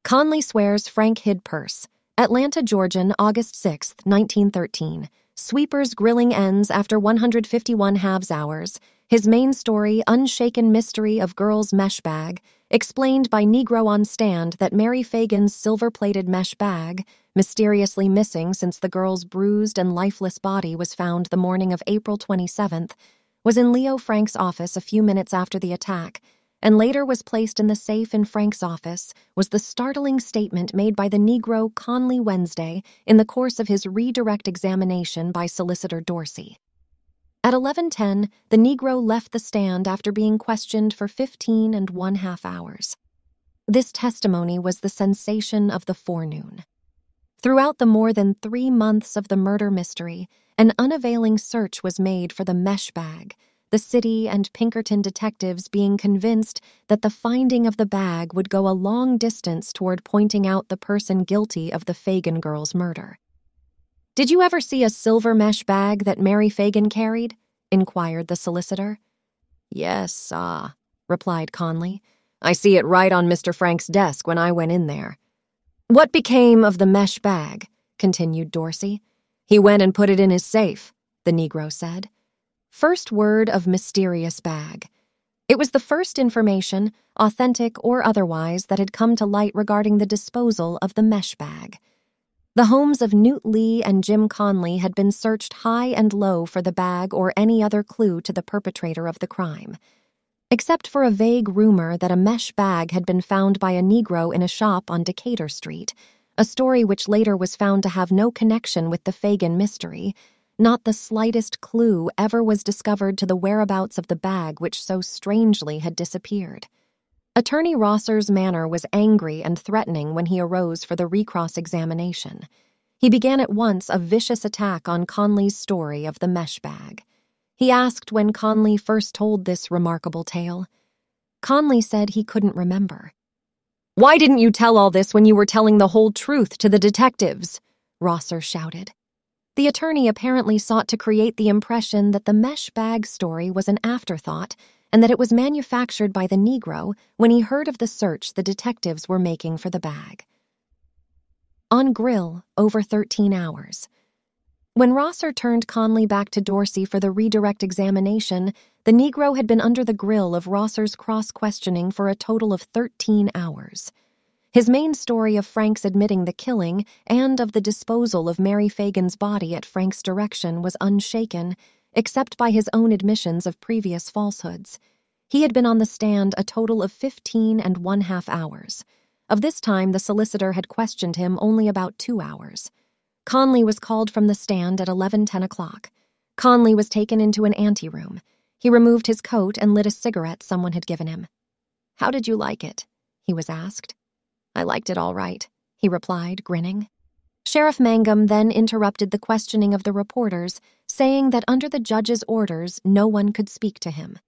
Conley swears Frank hid purse. Atlanta, Georgia, August 6, 1913. Sweepers grilling ends after 151 halves hours. His main story, unshaken mystery of girl's mesh bag, explained by Negro on stand that Mary Fagan's silver-plated mesh bag, mysteriously missing since the girl's bruised and lifeless body was found the morning of April 27th, was in Leo Frank's office a few minutes after the attack, and later was placed in the safe in Frank's office, was the startling statement made by the Negro Conley Wednesday in the course of his redirect examination by Solicitor Dorsey. At 11:10, the Negro left the stand after being questioned for 15 1/2 hours. This testimony was the sensation of the forenoon. Throughout the more than 3 months of the murder mystery, an unavailing search was made for the mesh bag, the city and Pinkerton detectives being convinced that the finding of the bag would go a long distance toward pointing out the person guilty of the Fagan girl's murder. "Did you ever see a silver mesh bag that Mary Fagan carried?" inquired the solicitor. "Yes, replied Conley. "I see it right on Mr. Frank's desk when I went in there." "What became of the mesh bag?" continued Dorsey. "He went and put it in his safe," the Negro said. First word of mysterious bag. It was the first information, authentic or otherwise, that had come to light regarding the disposal of the mesh bag. The homes of Newt Lee and Jim Conley had been searched high and low for the bag or any other clue to the perpetrator of the crime. Except for a vague rumor that a mesh bag had been found by a Negro in a shop on Decatur Street, a story which later was found to have no connection with the Fagan mystery, not the slightest clue ever was discovered to the whereabouts of the bag which so strangely had disappeared. Attorney Rosser's manner was angry and threatening when he arose for the recross examination. He began at once a vicious attack on Conley's story of the mesh bag. He asked when Conley first told this remarkable tale. Conley said he couldn't remember. "Why didn't you tell all this when you were telling the whole truth to the detectives?" Rosser shouted. The attorney apparently sought to create the impression that the mesh bag story was an afterthought and that it was manufactured by the Negro when he heard of the search the detectives were making for the bag. On grill, over 13 hours. When Rosser turned Conley back to Dorsey for the redirect examination, the Negro had been under the grill of Rosser's cross-questioning for a total of 13 hours. His main story of Frank's admitting the killing and of the disposal of Mary Fagan's body at Frank's direction was unshaken, except by his own admissions of previous falsehoods. He had been on the stand a total of 15 1/2 hours. Of this time, the solicitor had questioned him only about 2 hours. Conley was called from the stand at 11:10 o'clock. Conley was taken into an anteroom. He removed his coat and lit a cigarette someone had given him. "How did you like it?" he was asked. "I liked it all right," he replied, grinning. Sheriff Mangum then interrupted the questioning of the reporters, saying that under the judge's orders, no one could speak to him.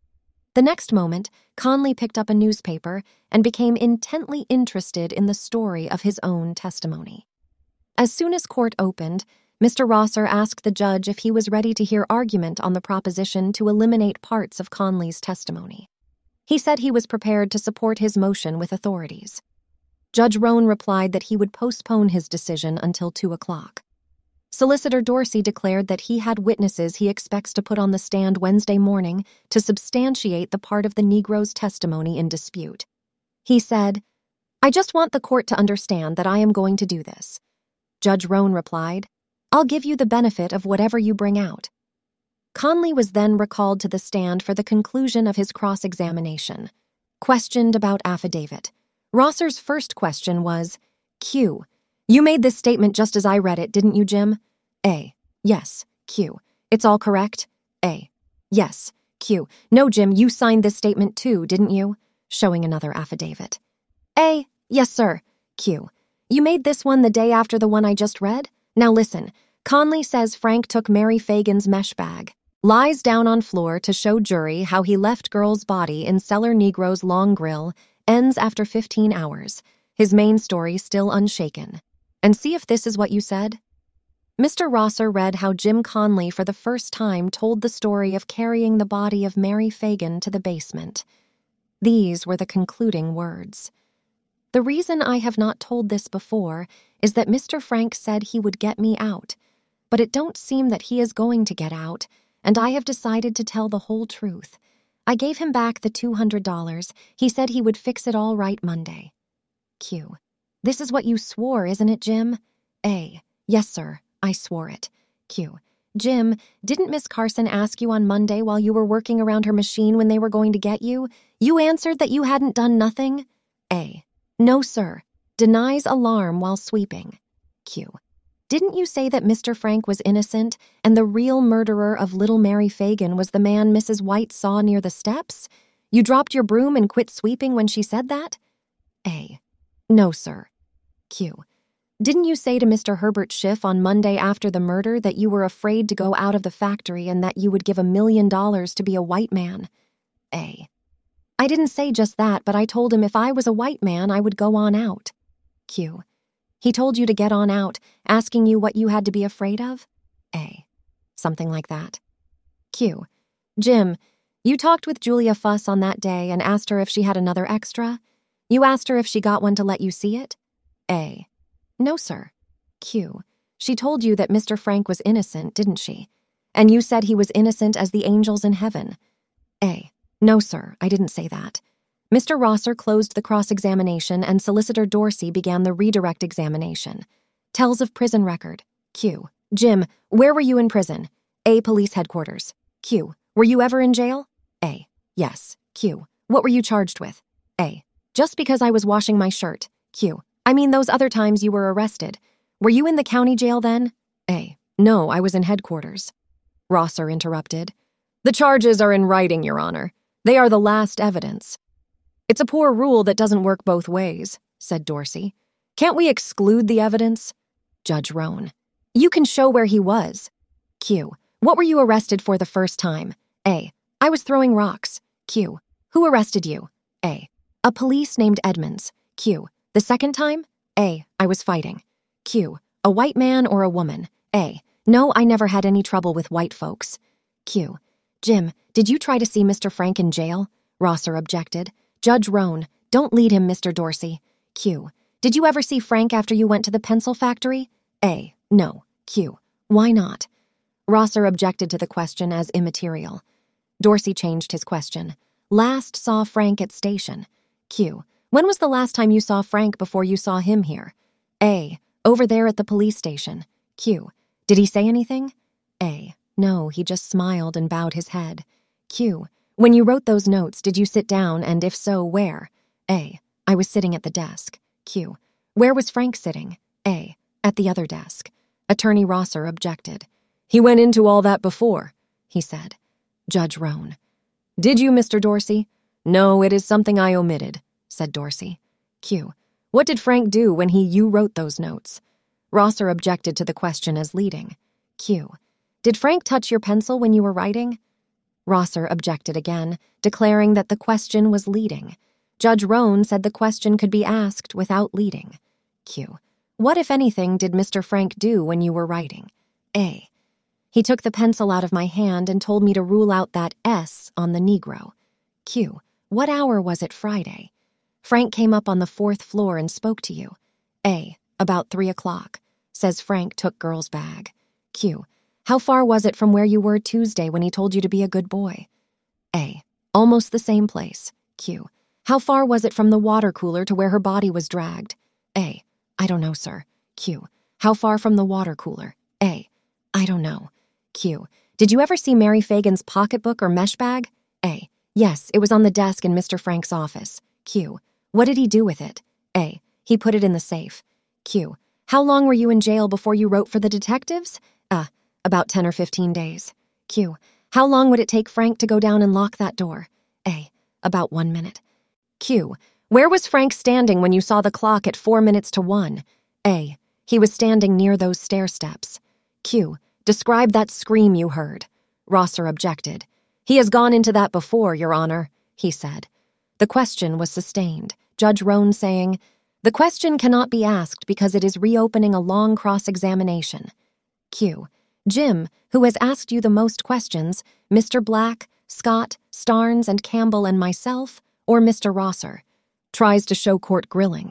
The next moment, Conley picked up a newspaper and became intently interested in the story of his own testimony. As soon as court opened, Mr. Rosser asked the judge if he was ready to hear argument on the proposition to eliminate parts of Conley's testimony. He said he was prepared to support his motion with authorities. Judge Roan replied that he would postpone his decision until 2 o'clock. Solicitor Dorsey declared that he had witnesses he expects to put on the stand Wednesday morning to substantiate the part of the Negro's testimony in dispute. He said, "I just want the court to understand that I am going to do this." Judge Roan replied, "I'll give you the benefit of whatever you bring out." Conley was then recalled to the stand for the conclusion of his cross-examination. Questioned about affidavit. Rosser's first question was, Q. You made this statement just as I read it, didn't you, Jim? A. Yes. Q. It's all correct? A. Yes. Q. No, Jim, you signed this statement too, didn't you? Showing another affidavit. A. Yes, sir. Q. You made this one the day after the one I just read? Now listen, Conley says Frank took Mary Fagan's mesh bag, lies down on floor to show jury how he left girl's body in cellar Negro's long grill, ends after 15 hours, his main story still unshaken. And see if this is what you said? Mr. Rosser read how Jim Conley for the first time told the story of carrying the body of Mary Fagan to the basement. These were the concluding words. The reason I have not told this before is that Mr. Frank said he would get me out, but it don't seem that he is going to get out, and I have decided to tell the whole truth. I gave him back the $200. He said he would fix it all right Monday. Q. This is what you swore, isn't it, Jim? A. Yes, sir, I swore it. Q. Jim, didn't Miss Carson ask you on Monday while you were working around her machine when they were going to get you? You answered that you hadn't done nothing? A. No, sir. Denies alarm while sweeping. Q. Didn't you say that Mr. Frank was innocent and the real murderer of little Mary Fagan was the man Mrs. White saw near the steps? You dropped your broom and quit sweeping when she said that? A. No, sir. Q. Didn't you say to Mr. Herbert Schiff on Monday after the murder that you were afraid to go out of the factory and that you would give $1 million to be a white man? A. I didn't say just that, but I told him if I was a white man, I would go on out. Q. He told you to get on out, asking you what you had to be afraid of? A. Something like that. Q. Jim, you talked with Julia Fuss on that day and asked her if she had another extra? You asked her if she got one to let you see it? A. No, sir. Q. She told you that Mr. Frank was innocent, didn't she? And you said he was innocent as the angels in heaven? A. No, sir, I didn't say that. Mr. Rosser closed the cross-examination and Solicitor Dorsey began the redirect examination. Tells of prison record. Q. Jim, where were you in prison? A. Police headquarters. Q. Were you ever in jail? A. Yes. Q. What were you charged with? A. Just because I was washing my shirt. Q. I mean those other times you were arrested. Were you in the county jail then? A. No, I was in headquarters. Rosser interrupted. The charges are in writing, Your Honor. They are the last evidence. It's a poor rule that doesn't work both ways, said Dorsey. Can't we exclude the evidence? Judge Roan. You can show where he was. Q. What were you arrested for the first time? A. I was throwing rocks. Q. Who arrested you? A. A police named Edmonds. Q. The second time? A. I was fighting. Q. A white man or a woman? A. No, I never had any trouble with white folks. Q. Jim, did you try to see Mr. Frank in jail? Rosser objected. Judge Roan, don't lead him, Mr. Dorsey. Q. Did you ever see Frank after you went to the pencil factory? A. No. Q. Why not? Rosser objected to the question as immaterial. Dorsey changed his question. Last saw Frank at station. Q. When was the last time you saw Frank before you saw him here? A. Over there at the police station. Q. Did he say anything? A. No, he just smiled and bowed his head. Q. When you wrote those notes, did you sit down, and if so, where? A. I was sitting at the desk. Q. Where was Frank sitting? A. At the other desk. Attorney Rosser objected. He went into all that before, he said. Judge Roan. Did you, Mr. Dorsey? No, it is something I omitted, said Dorsey. Q. What did Frank do when you wrote those notes? Rosser objected to the question as leading. Q. Did Frank touch your pencil when you were writing? Rosser objected again, declaring that the question was leading. Judge Roan said the question could be asked without leading. Q. What, if anything, did Mr. Frank do when you were writing? A. He took the pencil out of my hand and told me to rule out that S on the Negro. Q. What hour was it Friday? Frank came up on the 4th floor and spoke to you. A. About 3 o'clock. Says Frank took girl's bag. Q. How far was it from where you were Tuesday when he told you to be a good boy? A. Almost the same place. Q. How far was it from the water cooler to where her body was dragged? A. I don't know, sir. Q. How far from the water cooler? A. I don't know. Q. Did you ever see Mary Fagan's pocketbook or mesh bag? A. Yes, it was on the desk in Mr. Frank's office. Q. What did he do with it? A. He put it in the safe. Q. How long were you in jail before you wrote for the detectives? About 10 or 15 days. Q. How long would it take Frank to go down and lock that door? A. About 1 minute. Q. Where was Frank standing when you saw the clock at 4 minutes to 1? A. He was standing near those stair steps. Q. Describe that scream you heard. Rosser objected. He has gone into that before, Your Honor, he said. The question was sustained, Judge Roan saying, The question cannot be asked because it is reopening a long cross-examination. Q. Jim, who has asked you the most questions, Mr. Black, Scott, Starnes, and Campbell and myself, or Mr. Rosser, tries to show court grilling.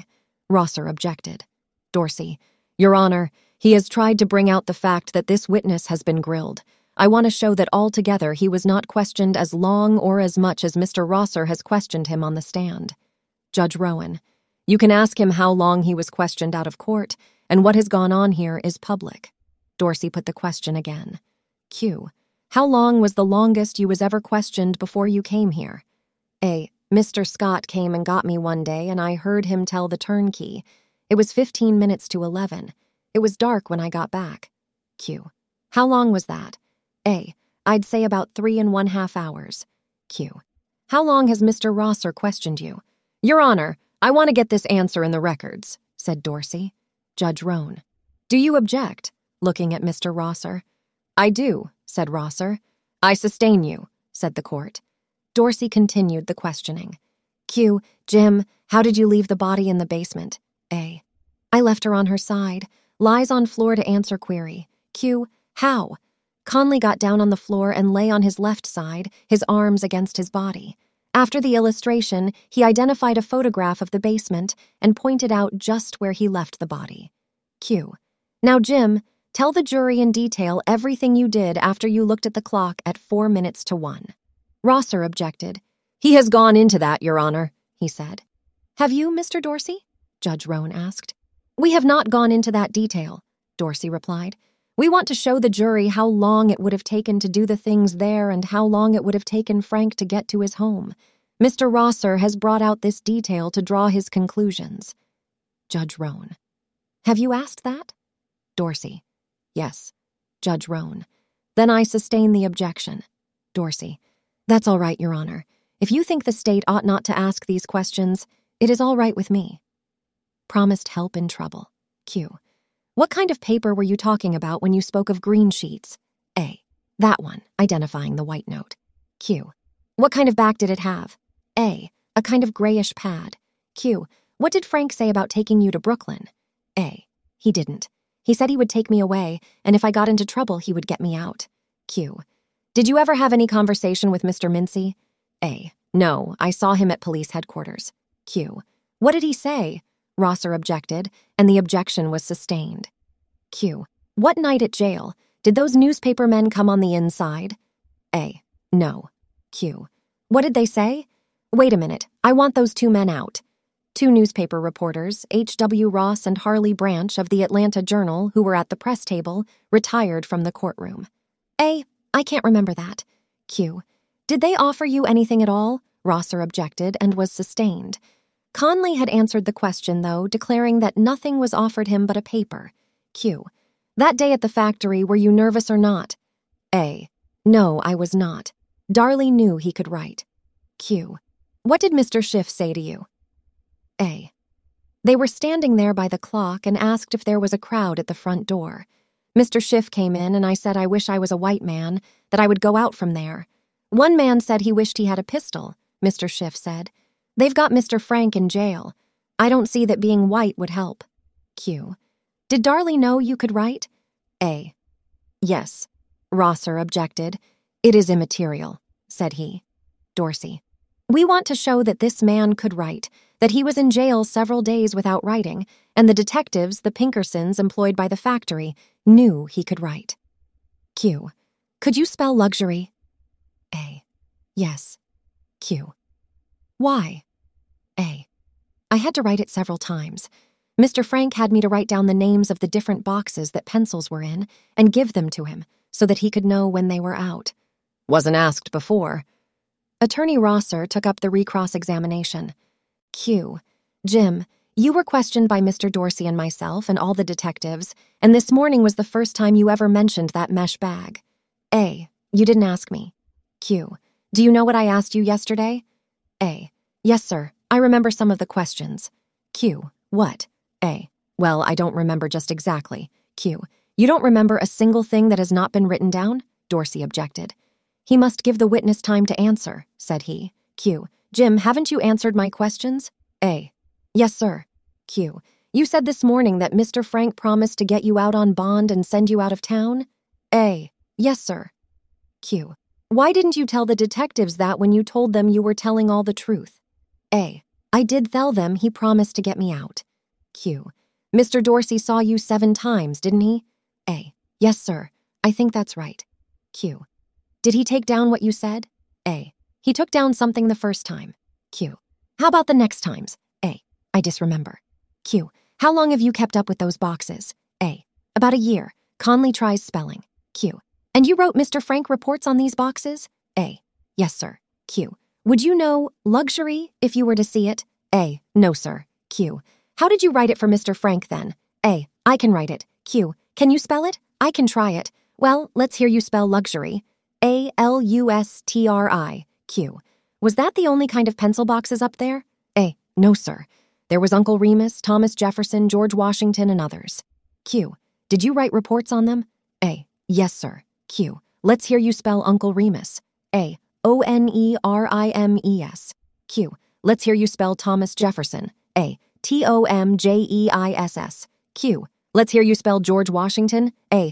Rosser objected. Dorsey, Your Honor, he has tried to bring out the fact that this witness has been grilled. I want to show that altogether he was not questioned as long or as much as Mr. Rosser has questioned him on the stand. Judge Rowan, you can ask him how long he was questioned out of court, and what has gone on here is public. Dorsey put the question again. Q. How long was the longest you was ever questioned before you came here? A. Mr. Scott came and got me one day, and I heard him tell the turnkey. It was 15 minutes to 11. It was dark when I got back. Q. How long was that? A. I'd say about 3.5 hours. Q. How long has Mr. Rosser questioned you? Your Honor, I want to get this answer in the records, said Dorsey. Judge Roan. Do you object? Looking at Mr. Rosser. I do, said Rosser. I sustain you, said the court. Dorsey continued the questioning. Q. Jim, how did you leave the body in the basement? A. I left her on her side. Lies on floor to answer query. Q. How? Conley got down on the floor and lay on his left side, his arms against his body. After the illustration, he identified a photograph of the basement and pointed out just where he left the body. Q. Now, Jim, tell the jury in detail everything you did after you looked at the clock at 4 minutes to 1. Rosser objected. He has gone into that, Your Honor, he said. Have you, Mr. Dorsey? Judge Roan asked. We have not gone into that detail, Dorsey replied. We want to show the jury how long it would have taken to do the things there and how long it would have taken Frank to get to his home. Mr. Rosser has brought out this detail to draw his conclusions. Judge Roan. Have you asked that? Dorsey. Yes. Judge Roan. Then I sustain the objection. Dorsey. That's all right, Your Honor. If you think the state ought not to ask these questions, it is all right with me. Promised help in trouble. Q. What kind of paper were you talking about when you spoke of green sheets? A. That one, identifying the white note. Q. What kind of back did it have? A. A kind of grayish pad. Q. What did Frank say about taking you to Brooklyn? A. He didn't. He said he would take me away, and if I got into trouble, he would get me out. Q. Did you ever have any conversation with Mr. Mincy? A. No, I saw him at police headquarters. Q. What did he say? Rosser objected, and the objection was sustained. Q. What night at jail? Did those newspaper men come on the inside? A. No. Q. What did they say? Wait a minute, I want those 2 men out. 2 newspaper reporters, H.W. Ross and Harley Branch of the Atlanta Journal, who were at the press table, retired from the courtroom. A. I can't remember that. Q. Did they offer you anything at all? Rosser objected and was sustained. Conley had answered the question, though, declaring that nothing was offered him but a paper. Q. That day at the factory, were you nervous or not? A. No, I was not. Darley knew he could write. Q. What did Mr. Schiff say to you? A. They were standing there by the clock and asked if there was a crowd at the front door. Mr. Schiff came in and I said I wish I was a white man, that I would go out from there. One man said he wished he had a pistol, Mr. Schiff said. They've got Mr. Frank in jail. I don't see that being white would help. Q. Did Darley know you could write? A. Yes. Rosser objected. It is immaterial, said he. Dorsey. We want to show that this man could write, that he was in jail several days without writing, and the detectives, the Pinkersons employed by the factory, knew he could write. Q. Could you spell luxury? A. Yes. Q. Why? A. I had to write it several times. Mr. Frank had me to write down the names of the different boxes that pencils were in and give them to him so that he could know when they were out. Wasn't asked before. Attorney Rosser took up the recross-examination. Q. Jim, you were questioned by Mr. Dorsey and myself and all the detectives, and this morning was the first time you ever mentioned that mesh bag. A. You didn't ask me. Q. Do you know what I asked you yesterday? A. Yes, sir. I remember some of the questions. Q. What? A. Well, I don't remember just exactly. Q. You don't remember a single thing that has not been written down? Dorsey objected. He must give the witness time to answer, said he. Q. Jim, haven't you answered my questions? A. Yes, sir. Q. You said this morning that Mr. Frank promised to get you out on bond and send you out of town? A. Yes, sir. Q. Why didn't you tell the detectives that when you told them you were telling all the truth? A. I did tell them he promised to get me out. Q. Mr. Dorsey saw you 7 times, didn't he? A. Yes, sir. I think that's right. Q. Did he take down what you said? A. He took down something the first time. Q. How about the next times? A. I disremember. Q. How long have you kept up with those boxes? A. About a year. Conley tries spelling. Q. And you wrote Mr. Frank reports on these boxes? A. Yes, sir. Q. Would you know luxury if you were to see it? A. No, sir. Q. How did you write it for Mr. Frank then? A. I can write it. Q. Can you spell it? I can try it. Well, let's hear you spell luxury. A-L-U-S-T-R-I. Q. Was that the only kind of pencil boxes up there? A. No, sir. There was Uncle Remus, Thomas Jefferson, George Washington, and others. Q. Did you write reports on them? A. Yes, sir. Q. Let's hear you spell Uncle Remus. A. O-N-E-R-I-M-E-S. Q. Let's hear you spell Thomas Jefferson. A. T-O-M-J-E-I-S-S. Q. Let's hear you spell George Washington. A.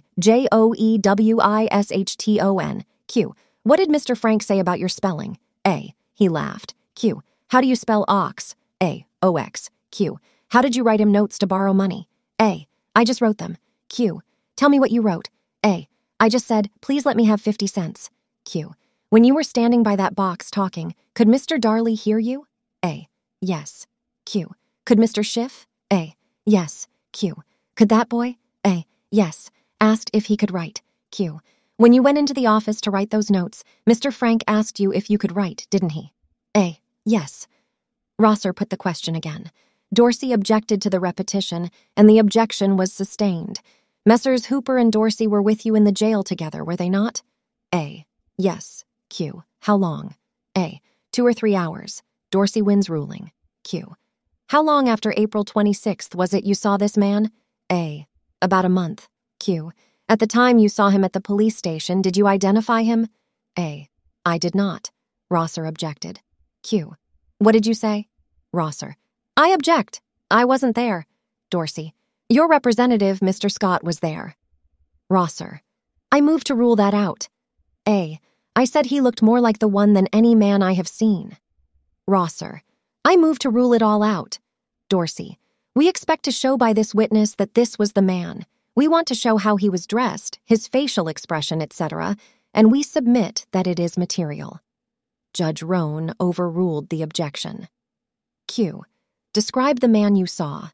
J-O-E-W-I-S-H-T-O-N. Q. What did Mr. Frank say about your spelling? A. He laughed. Q. How do you spell ox? A. O-X. Q. How did you write him notes to borrow money? A. I just wrote them. Q. Tell me what you wrote. A. I just said, please let me have 50 cents. Q. When you were standing by that box talking, could Mr. Darley hear you? A. Yes. Q. Could Mr. Schiff? A. Yes. Q. Could that boy? A. Yes. Asked if he could write. Q. When you went into the office to write those notes, Mr. Frank asked you if you could write, didn't he? A. Yes. Rosser put the question again. Dorsey objected to the repetition, and the objection was sustained. Messrs. Hooper and Dorsey were with you in the jail together, were they not? A. Yes. Q. How long? A. 2 or 3 hours. Dorsey wins ruling. Q. How long after April 26th was it you saw this man? A. About a month. Q. At the time you saw him at the police station, did you identify him? A. I did not. Rosser objected. Q. What did you say? Rosser. I object. I wasn't there. Dorsey. Your representative, Mr. Scott, was there. Rosser. I move to rule that out. A. I said he looked more like the one than any man I have seen. Rosser. I move to rule it all out. Dorsey. We expect to show by this witness that this was the man. We want to show how he was dressed, his facial expression, etc., and we submit that it is material. Judge Roan overruled the objection. Q. Describe the man you saw.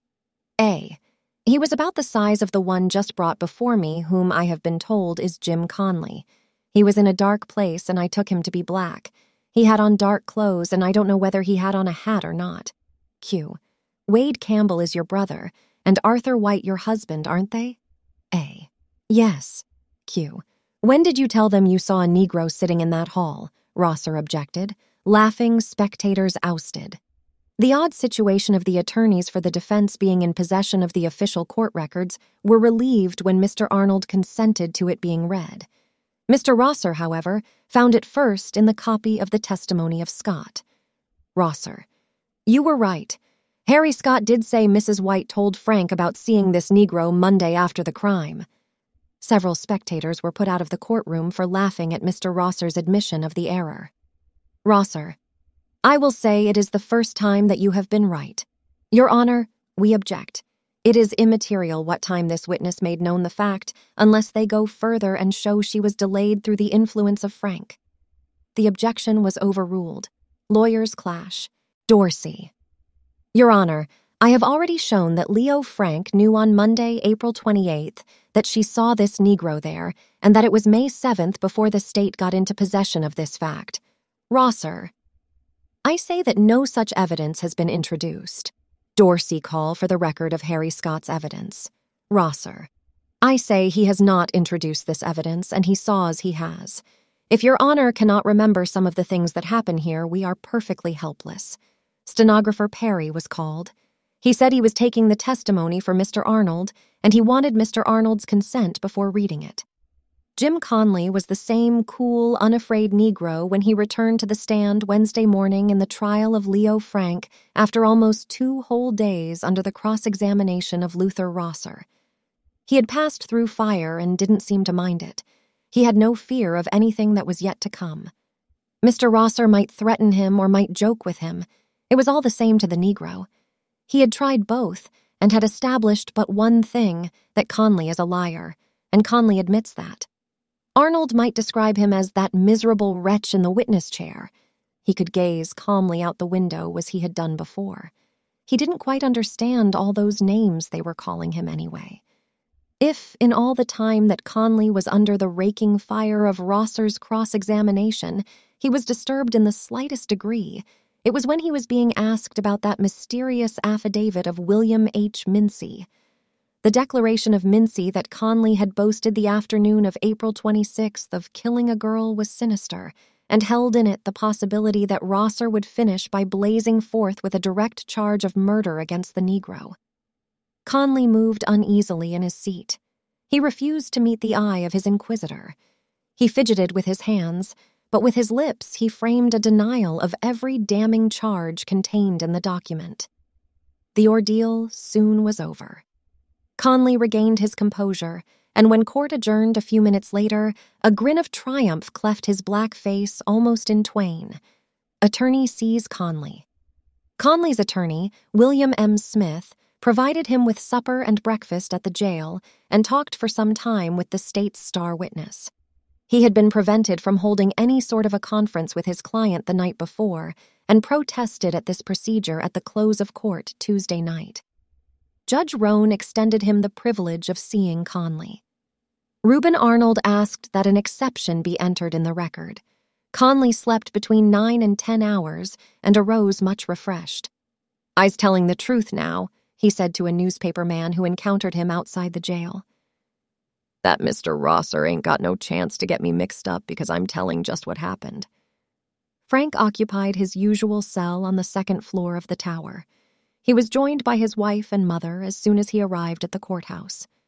A. He was about the size of the one just brought before me, whom I have been told is Jim Conley. He was in a dark place, and I took him to be black. He had on dark clothes, and I don't know whether he had on a hat or not. Q. Wade Campbell is your brother, and Arthur White your husband, aren't they? A. Yes. Q. When did you tell them you saw a Negro sitting in that hall? Rosser objected. Laughing spectators ousted. The odd situation of the attorneys for the defense being in possession of the official court records were relieved when Mr. Arnold consented to it being read. Mr. Rosser, however, found it first in the copy of the testimony of Scott. Rosser. You were right. Harry Scott did say Mrs. White told Frank about seeing this Negro Monday after the crime. Several spectators were put out of the courtroom for laughing at Mr. Rosser's admission of the error. Rosser. I will say it is the first time that you have been right. Your Honor, we object. It is immaterial what time this witness made known the fact, unless they go further and show she was delayed through the influence of Frank. The objection was overruled. Lawyers clash. Dorsey. Your Honor, I have already shown that Leo Frank knew on Monday, April 28th, that she saw this Negro there, and that it was May 7th before the state got into possession of this fact. Rosser. I say that no such evidence has been introduced. Dorsey call for the record of Harry Scott's evidence. Rosser. I say he has not introduced this evidence, and he saw as he has. If Your Honor cannot remember some of the things that happen here, we are perfectly helpless. Stenographer Perry was called. He said he was taking the testimony for Mr. Arnold, and he wanted Mr. Arnold's consent before reading it. Jim Conley was the same cool, unafraid Negro when he returned to the stand Wednesday morning in the trial of Leo Frank after almost 2 whole days under the cross-examination of Luther Rosser. He had passed through fire and didn't seem to mind it. He had no fear of anything that was yet to come. Mr. Rosser might threaten him or might joke with him. It was all the same to the Negro. He had tried both, and had established but one thing, that Conley is a liar, and Conley admits that. Arnold might describe him as that miserable wretch in the witness chair. He could gaze calmly out the window as he had done before. He didn't quite understand all those names they were calling him anyway. If, in all the time that Conley was under the raking fire of Rosser's cross-examination, he was disturbed in the slightest degree, it was when he was being asked about that mysterious affidavit of William H. Mincy. The declaration of Mincy that Conley had boasted the afternoon of April 26th of killing a girl was sinister, and held in it the possibility that Rosser would finish by blazing forth with a direct charge of murder against the Negro. Conley moved uneasily in his seat. He refused to meet the eye of his inquisitor. He fidgeted with his hands, but with his lips he framed a denial of every damning charge contained in the document. The ordeal soon was over. Conley regained his composure, and when court adjourned a few minutes later, a grin of triumph cleft his black face almost in twain. Attorney sees Conley. Conley's attorney, William M. Smith, provided him with supper and breakfast at the jail and talked for some time with the state's star witness. He had been prevented from holding any sort of a conference with his client the night before and protested at this procedure at the close of court Tuesday night. Judge Roan extended him the privilege of seeing Conley. Reuben Arnold asked that an exception be entered in the record. Conley slept between 9 and 10 hours and arose much refreshed. "I's telling the truth now," he said to a newspaper man who encountered him outside the jail. "That Mr. Rosser ain't got no chance to get me mixed up because I'm telling just what happened." Frank occupied his usual cell on the second floor of the tower. He was joined by his wife and mother as soon as he arrived at the courthouse.